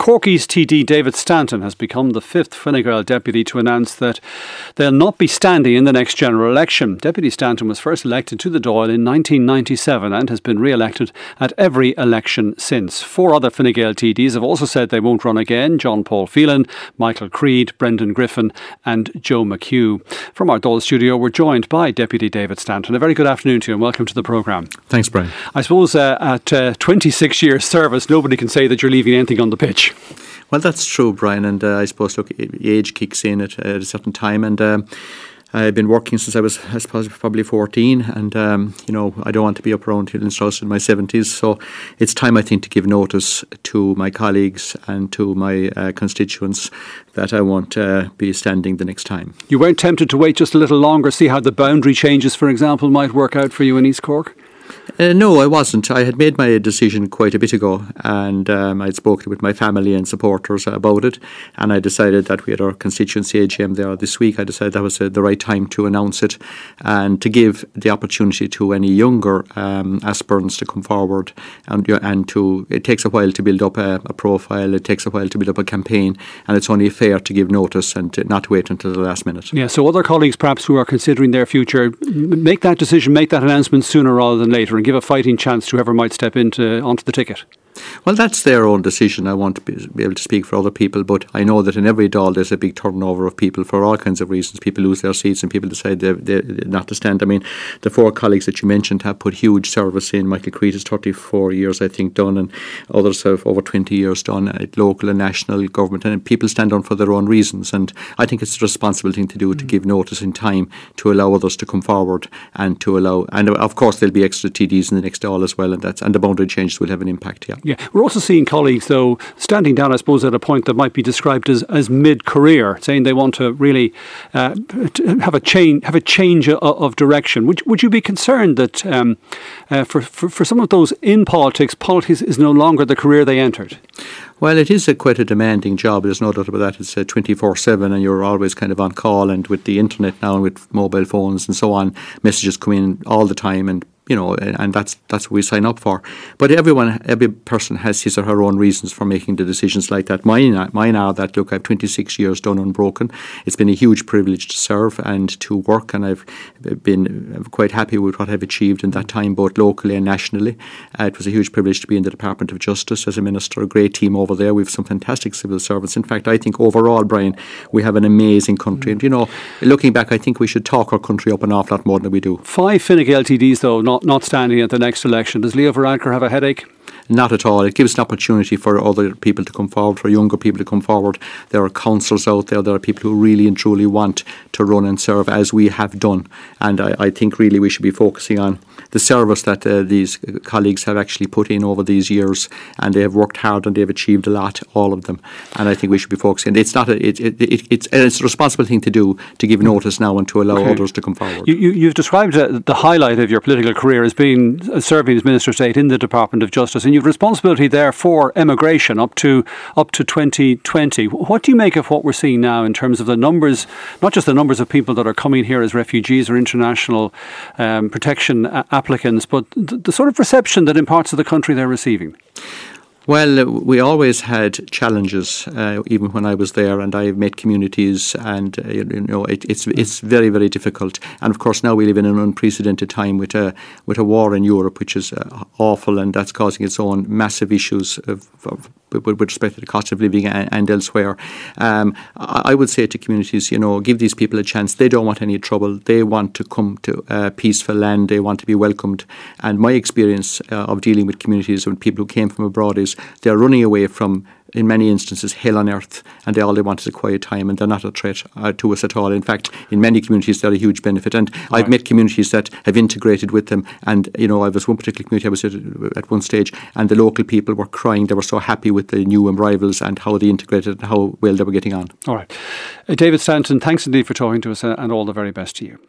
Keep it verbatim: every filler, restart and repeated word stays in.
Cork East T D David Stanton has become the fifth Fine Gael deputy to announce that they'll not be standing in the next general election. Deputy Stanton was first elected to the Dáil in nineteen ninety-seven and has been re-elected at every election since. Four other Fine Gael T Ds have also said they won't run again: John Paul Phelan, Michael Creed, Brendan Griffin and Joe McHugh. From our Dáil studio, we're joined by Deputy David Stanton. A very good afternoon to you and welcome to the programme. Thanks, Brian. I suppose uh, at uh, twenty-six years service, nobody can say that you're leaving anything on the pitch. Well, that's true, Brian, and uh, I suppose, look, age kicks in at, at a certain time, and um, I've been working since I was, I suppose, probably fourteen, and um, you know, I don't want to be up around Hill and Strauss in my seventies, so it's time, I think, to give notice to my colleagues and to my uh, constituents that I won't uh, be standing the next time. You weren't tempted to wait just a little longer, see how the boundary changes, for example, might work out for you in East Cork? Uh, no, I wasn't. I had made my decision quite a bit ago, and um, I'd spoken with my family and supporters about it, and I decided that we had our constituency A G M there this week. I decided that was uh, the right time to announce it and to give the opportunity to any younger um, aspirants to come forward, and, and to, it takes a while to build up a, a profile, it takes a while to build up a campaign, and it's only fair to give notice and to not wait until the last minute. Yeah, so other colleagues perhaps who are considering their future, make that decision, make that announcement sooner rather than later, and give a fighting chance to whoever might step into onto the ticket. Well, that's their own decision. I want to be, be able to speak for other people, but I know that in every Dáil there's a big turnover of people for all kinds of reasons. People lose their seats and people decide they, they, not to stand. I mean, the four colleagues that you mentioned have put huge service in. Michael Creed is thirty-four years, I think, done, and others have over twenty years done at local and national government, and people stand on for their own reasons, and I think it's a responsible thing to do, mm. to give notice in time to allow others to come forward and to allow, and of course there'll be extra T Ds in the next Dáil as well, and that's and the boundary changes will have an impact, yeah. Yeah, we're also seeing colleagues, though, standing down, I suppose, at a point that might be described as, as mid-career, saying they want to really uh, have a change, have a change of, of direction. Would would you be concerned that um, uh, for, for for some of those in politics, politics is no longer the career they entered? Well, it is a quite a demanding job. There's no doubt about that. It's uh, twenty-four seven, and you're always kind of on call. And with the internet now, and with mobile phones and so on, messages come in all the time, and you know, and that's that's what we sign up for. But everyone, every person has his or her own reasons for making the decisions like that. Mine, mine are that, look, I've twenty-six years done unbroken. It's been a huge privilege to serve and to work, and I've been quite happy with what I've achieved in that time, both locally and nationally. Uh, it was a huge privilege to be in the Department of Justice as a minister, a great team over there. We have some fantastic civil servants. In fact, I think overall, Brian, we have an amazing country. And, you know, looking back, I think we should talk our country up an awful lot more than we do. Five Fine Gael T Ds, though, not Not, not standing at the next election. Does Leo Varadkar have a headache? Not at all. It gives an opportunity for other people to come forward, for younger people to come forward. There are councillors out there. There are people who really and truly want to run and serve as we have done. And I, I think really we should be focusing on the service that uh, these colleagues have actually put in over these years, and they have worked hard and they have achieved a lot, all of them. And I think we should be focusing. It's not a, it, it, it, it's, it's a responsible thing to do, to give notice now and to allow okay. others to come forward. You, you, you've described uh, the highlight of your political career as being uh, serving as Minister of State in the Department of Justice, and you've responsibility there for emigration up to up to twenty twenty. What do you make of what we're seeing now in terms of the numbers, not just the numbers of people that are coming here as refugees or international um, protection a- applicants, but the, the sort of reception that in parts of the country they're receiving? Well, uh, we always had challenges, uh, even when I was there, and I met communities, and uh, you know, it, it's it's very very difficult. And of course, now we live in an unprecedented time with a with a war in Europe, which is uh, awful, and that's causing its own massive issues of, of with respect to the cost of living and, and elsewhere. Um, I would say to communities, you know, give these people a chance. They don't want any trouble. They want to come to a peaceful land. They want to be welcomed. And my experience uh, of dealing with communities and people who came from abroad is they're running away from, in many instances, hell on earth, and they all they want is a quiet time, and they're not a threat uh, to us at all. In fact, in many communities, they're a huge benefit. And right. I've met communities that have integrated with them. And, you know, I was one particular community I was at, at one stage, and the local people were crying. They were so happy with the new arrivals and how they integrated and how well they were getting on. All right. Uh, David Stanton, thanks indeed for talking to us, uh, and all the very best to you.